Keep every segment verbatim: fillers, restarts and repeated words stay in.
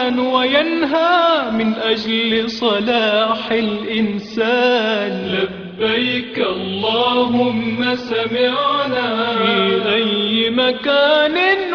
وينهى من أجل صلاح الإنسان. لبيك اللهم سمعنا في أي مكان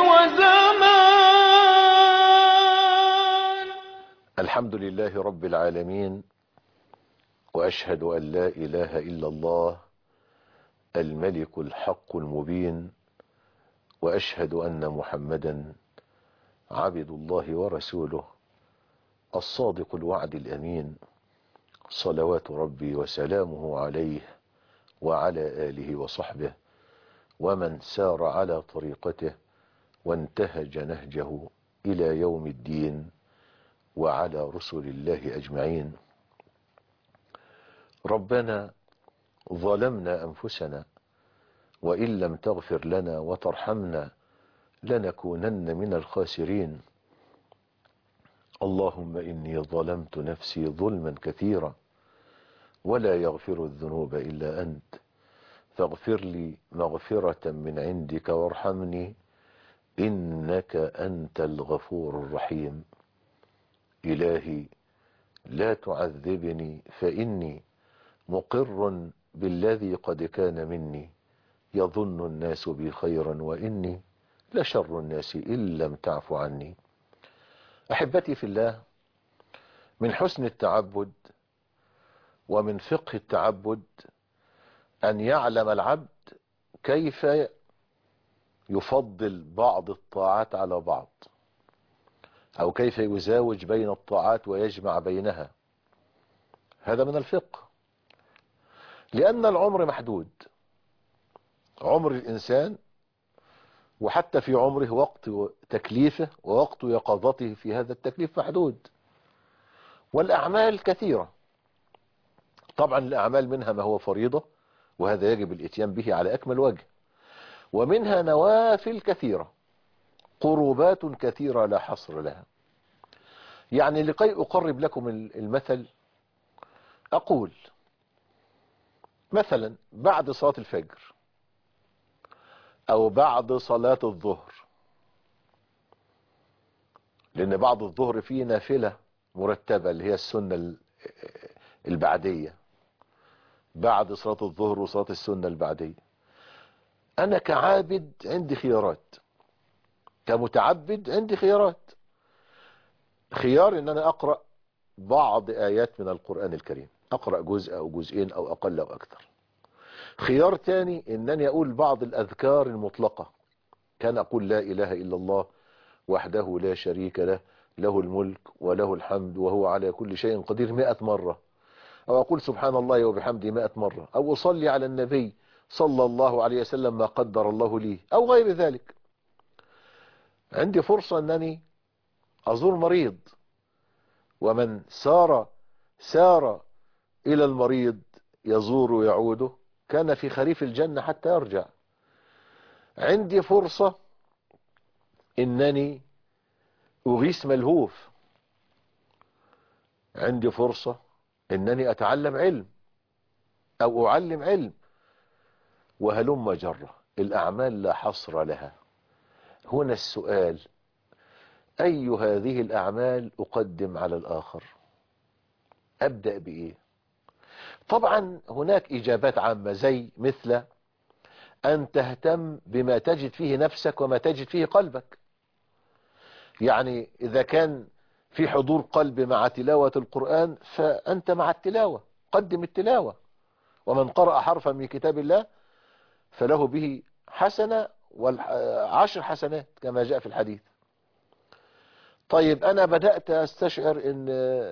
وزمان. الحمد لله رب العالمين، وأشهد أن لا إله إلا الله الملك الحق المبين، وأشهد أن محمدا عبد الله ورسوله الصادق الوعد الأمين، صلوات ربي وسلامه عليه وعلى آله وصحبه ومن سار على طريقته وانتهج نهجه إلى يوم الدين، وعلى رسل الله أجمعين. ربنا ظلمنا أنفسنا، وإن لم تغفر لنا وترحمنا لنكونن من الخاسرين. اللهم إني ظلمت نفسي ظلما كثيرا، ولا يغفر الذنوب إلا أنت، فاغفر لي مغفرة من عندك وارحمني إنك أنت الغفور الرحيم. إلهي لا تعذبني فإني مقر بالذي قد كان مني، يظن الناس بي خيرا وإني لشر الناس إن لم تعف عني. أحبتي في الله، من حسن التعبد ومن فقه التعبد أن يعلم العبد كيف يفضل بعض الطاعات على بعض، أو كيف يزاوج بين الطاعات ويجمع بينها. هذا من الفقه، لأن العمر محدود، عمر الإنسان وحتى في عمره وقت تكليفه ووقت يقظته في هذا التكليف محدود، والأعمال كثيرة. طبعا الأعمال منها ما هو فريضة، وهذا يجب الاتيان به على أكمل وجه، ومنها نوافل كثيرة، قربات كثيرة لا حصر لها. يعني لكي أقرب لكم المثل أقول مثلا بعد صلاة الفجر أو بعد صلاة الظهر، لأن بعد الظهر فيه نافلة مرتبة اللي هي السنة البعدية، بعد صلاة الظهر وصلاة السنة البعدية. أنا كعابد عندي خيارات، كمتعبد عندي خيارات. خيار إن أنا أقرأ بعض آيات من القرآن الكريم، أقرأ جزء أو جزئين أو أقل أو أكثر. خيار تاني إنني أقول بعض الأذكار المطلقة، كان أقول لا إله إلا الله وحده لا شريك له، له الملك وله الحمد وهو على كل شيء قدير مئة مرة، أو أقول سبحان الله وبحمده مئة مرة، أو أصلي على النبي صلى الله عليه وسلم ما قدر الله لي، أو غير ذلك. عندي فرصة أنني أزور مريض، ومن سار سار إلى المريض يزور ويعوده كان في خريف الجنة حتى يرجع. عندي فرصة إنني أغيث ملهوف، عندي فرصة إنني أتعلم علم أو أعلم علم، وهلم جرة. الأعمال لا حصر لها. هنا السؤال: أي هذه الأعمال أقدم على الآخر؟ أبدأ بإيه؟ طبعا هناك إجابات عامة، زي مثل أن تهتم بما تجد فيه نفسك وما تجد فيه قلبك. يعني إذا كان في حضور قلب مع تلاوة القرآن فأنت مع التلاوة، قدم التلاوة. ومن قرأ حرفا من كتاب الله فله به حسنة وعشر حسنات كما جاء في الحديث. طيب أنا بدأت أستشعر أن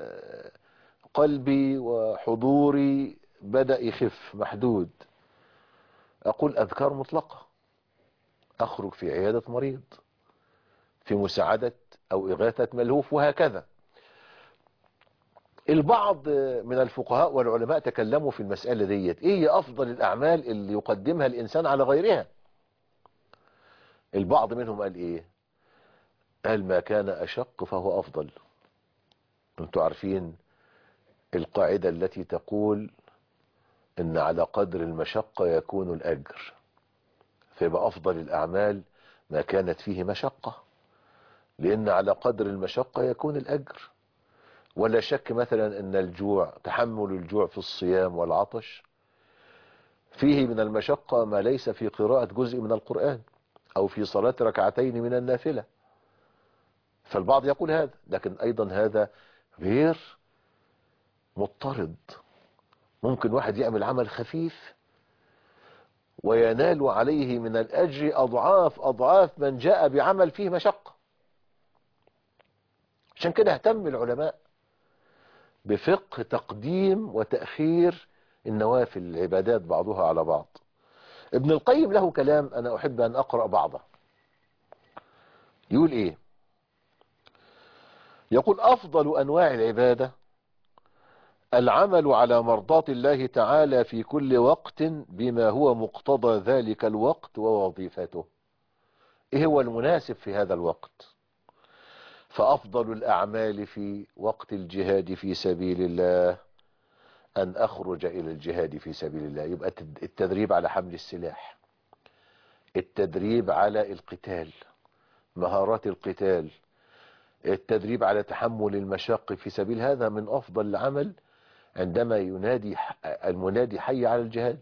قلبي وحضوري بدأ يخف، محدود. أقول أذكار مطلقة، أخرج في عيادة مريض، في مساعدة أو إغاثة ملهوف، وهكذا. البعض من الفقهاء والعلماء تكلموا في المسألة ديت، إيه أفضل الأعمال اللي يقدمها الإنسان على غيرها؟ البعض منهم قال إيه؟ قال ما كان أشق فهو أفضل. أنتوا عارفين القاعدة التي تقول إن على قدر المشقة يكون الأجر، فيبقى أفضل الأعمال ما كانت فيه مشقة. لأن على قدر المشقة يكون الأجر. ولا شك مثلا أن الجوع، تحمل الجوع في الصيام والعطش فيه من المشقة ما ليس في قراءة جزء من القرآن أو في صلاة ركعتين من النافلة. فالبعض يقول هذا، لكن أيضا هذا غير مضطرد. ممكن واحد يعمل عمل خفيف وينال عليه من الأجر أضعاف أضعاف من جاء بعمل فيه مشقة. عشان كده اهتم العلماء بفقه تقديم وتأخير النوافل، العبادات بعضها على بعض. ابن القيم له كلام أنا أحب أن أقرأ بعضه. يقول إيه؟ يقول: أفضل أنواع العبادة العمل على مرضاة الله تعالى في كل وقت بما هو مقتضى ذلك الوقت ووظيفته. إيه هو المناسب في هذا الوقت؟ فأفضل الأعمال في وقت الجهاد في سبيل الله أن أخرج إلى الجهاد في سبيل الله. يبقى التدريب على حمل السلاح، التدريب على القتال، مهارات القتال، التدريب على تحمل المشاق في سبيل، هذا من أفضل العمل عندما ينادي المنادي حي على الجهاد.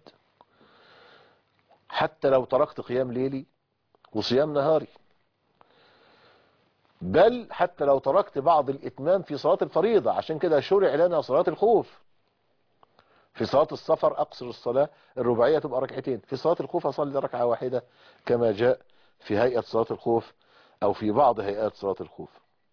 حتى لو تركت قيام ليلي وصيام نهاري، بل حتى لو تركت بعض الإتمام في صلاة الفريضة. عشان كده شرع لنا صلاة الخوف. في صلاة السفر أقصر الصلاة الرباعية تبقى ركعتين، في صلاة الخوف أصلي ركعة واحدة كما جاء في هيئة صلاة الخوف أو في بعض هيئات صلاة الخوف.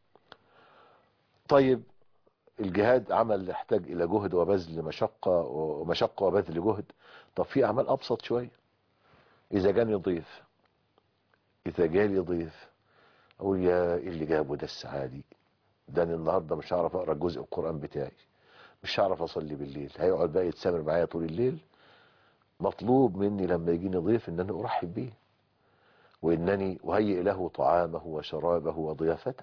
طيب الجهاد عمل يحتاج إلى جهد وبذل مشقة ومشقة وبذل جهد. طب في أعمال أبسط شوية. إذا جاني ضيف إذا جالي ضيف أقول يا إيه اللي جابه ده السعادي ده، أنا النهاردة مش هعرف أقرأ جزء القرآن بتاعي، مش هعرف أصلي بالليل، هيقعد بقى يتسامر معايا طول الليل. مطلوب مني لما يجيني ضيف إن أنا أرحب به، وإنني أهيئ له طعامه وشرابه وضيافته،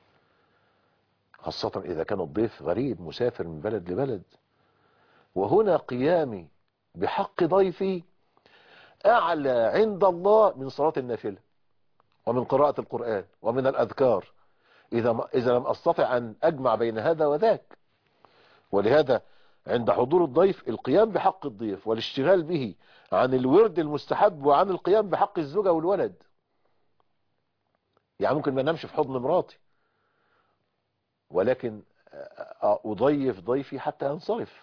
خاصة إذا كان الضيف غريب مسافر من بلد لبلد. وهنا قيامي بحق ضيفي أعلى عند الله من صلاة النافلة ومن قراءة القرآن ومن الأذكار، إذا إذا لم أستطع أن أجمع بين هذا وذاك. ولهذا عند حضور الضيف القيام بحق الضيف والاشتغال به عن الورد المستحب وعن القيام بحق الزوجة والولد. يعني ممكن ما نمشي في حضن مراتي، ولكن أضيف ضيفي حتى ينصرف.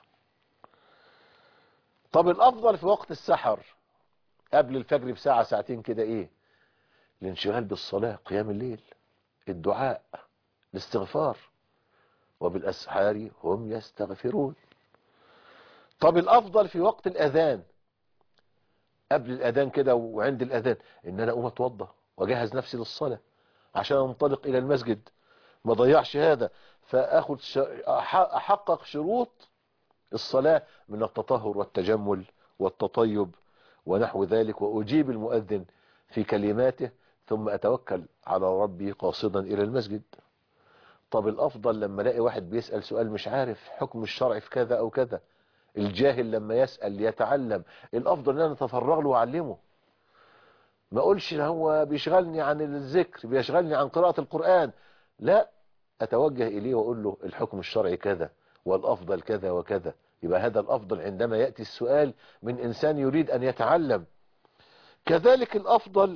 طب الأفضل في وقت السحر قبل الفجر بساعة ساعتين كده إيه؟ الانشغال بالصلاة، قيام الليل، الدعاء، الاستغفار، وبالأسحار هم يستغفرون. طب الأفضل في وقت الأذان قبل الأذان كده وعند الأذان إن أنا أقوم أتوضى وأجهز نفسي للصلاة عشان أنطلق إلى المسجد، ما ضيعش هذا، فأخذ ش... أحقق شروط الصلاة من التطهر والتجمل والتطيب ونحو ذلك، وأجيب المؤذن في كلماته ثم أتوكل على ربي قاصدا إلى المسجد. طب الأفضل لما الاقي واحد بيسأل سؤال مش عارف حكم الشرع في كذا أو كذا، الجاهل لما يسأل ليتعلم، الأفضل أن أنا أتفرغ له وأعلمه. ما أقولش هو بيشغلني عن الذكر، بيشغلني عن قراءة القرآن، لا، أتوجه إليه وأقول له الحكم الشرعي كذا والأفضل كذا وكذا. يبقى هذا الأفضل عندما يأتي السؤال من إنسان يريد أن يتعلم. كذلك الأفضل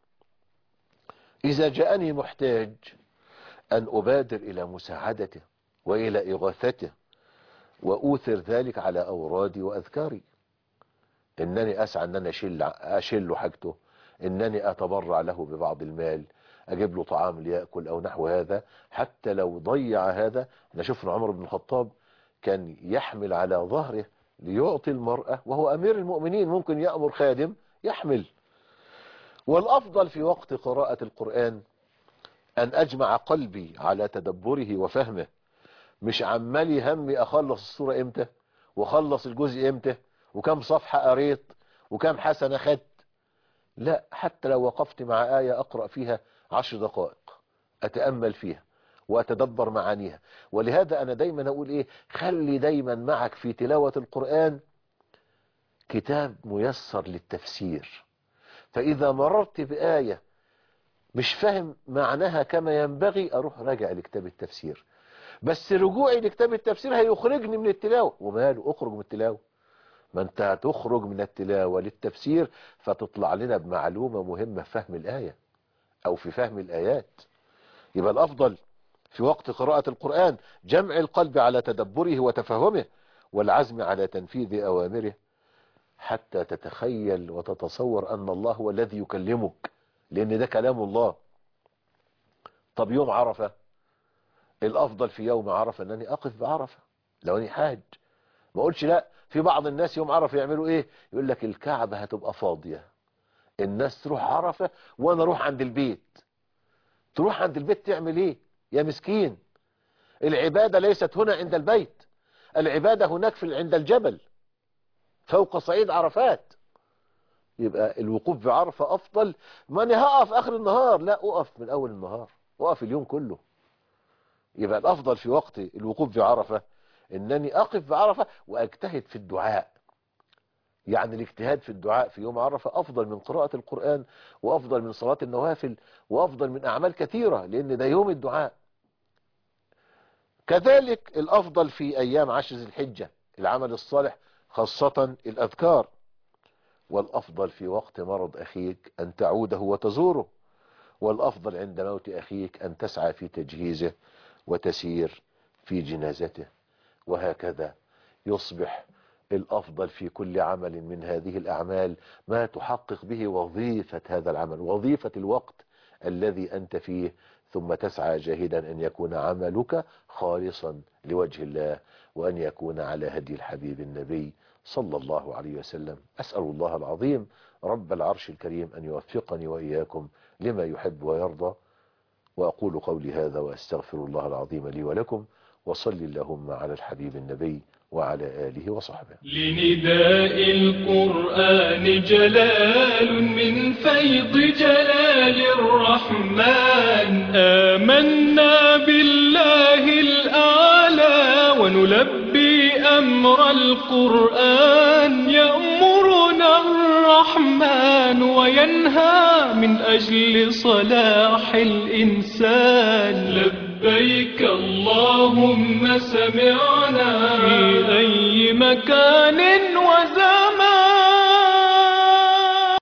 إذا جاءني محتاج أن أبادر إلى مساعدته وإلى إغاثته، وأوثر ذلك على أورادي وأذكاري، إنني أسعى أن أنا أشل, أشل حاجته، إنني أتبرع له ببعض المال، أجيب له طعام ليأكل أو نحو هذا. حتى لو ضيع هذا، احنا شفنا عمر بن الخطاب كان يحمل على ظهره ليعطي المرأة وهو أمير المؤمنين، ممكن يأمر خادم يحمل. والأفضل في وقت قراءة القرآن أن أجمع قلبي على تدبره وفهمه، مش عمالي همي أخلص السورة إمتى وخلص الجزء إمتى وكم صفحة قريت وكم حسنة خدت. لا، حتى لو وقفت مع آية أقرأ فيها عشر دقائق أتأمل فيها وأتدبر معانيها. ولهذا أنا دايما أقول إيه، خلي دايما معك في تلاوة القرآن كتاب ميسر للتفسير، فإذا مررت بآية مش فاهم معناها كما ينبغي، اروح راجع لكتاب التفسير. بس رجوعي لكتاب التفسير هيخرجني من التلاوة، وماله اخرج من التلاوة، ما انت هتخرج من التلاوة للتفسير فتطلع لنا بمعلومة مهمة في فهم الآية او في فهم الآيات. يبقى الافضل في وقت قراءة القرآن جمع القلب على تدبره وتفهمه والعزم على تنفيذ اوامره، حتى تتخيل وتتصور ان الله هو الذي يكلمك، لان ده كلام الله. طب يوم عرفة، الافضل في يوم عرفة انني اقف بعرفة لو اني حاج. ما اقولش لا، في بعض الناس يوم عرفة يعملوا ايه، يقول لك الكعبة هتبقى فاضية، الناس تروح عرفة وانا اروح عند البيت. تروح عند البيت تعمل ايه يا مسكين؟ العبادة ليست هنا عند البيت، العبادة هناك في عند الجبل فوق صعيد عرفات. يبقى الوقوف بعرفة افضل. ما انا هقف اخر النهار، لا، اقف من اول النهار، اقف اليوم كله. يبقى الافضل في وقت الوقوف بعرفة انني اقف بعرفة واجتهد في الدعاء. يعني الاجتهاد في الدعاء في يوم عرفة افضل من قراءة القرآن، وافضل من صلاة النوافل، وافضل من اعمال كثيرة، لان ده يوم الدعاء. كذلك الافضل في ايام عشر ذي الحجة العمل الصالح، خاصة الاذكار. والافضل في وقت مرض اخيك ان تعوده وتزوره. والافضل عند موت اخيك ان تسعى في تجهيزه وتسير في جنازته. وهكذا يصبح الافضل في كل عمل من هذه الاعمال ما تحقق به وظيفة هذا العمل، وظيفة الوقت الذي انت فيه، ثم تسعى جاهدا ان يكون عملك خالصا لوجه الله، وان يكون على هدي الحبيب النبي صلى الله عليه وسلم. اسأل الله العظيم رب العرش الكريم ان يوفقني واياكم لما يحب ويرضى. وأقول قولي هذا وأستغفر الله العظيم لي ولكم، وصل اللهم على الحبيب النبي وعلى آله وصحبه. لنداء القرآن جلال من فيض جلال الرحمن، آمنا بالله الأعلى ونلبي أمر القرآن، يأمرنا الرحمن وينهى من أجل صلاح الإنسان. لبيك اللهم سمعنا في أي مكان وزمان.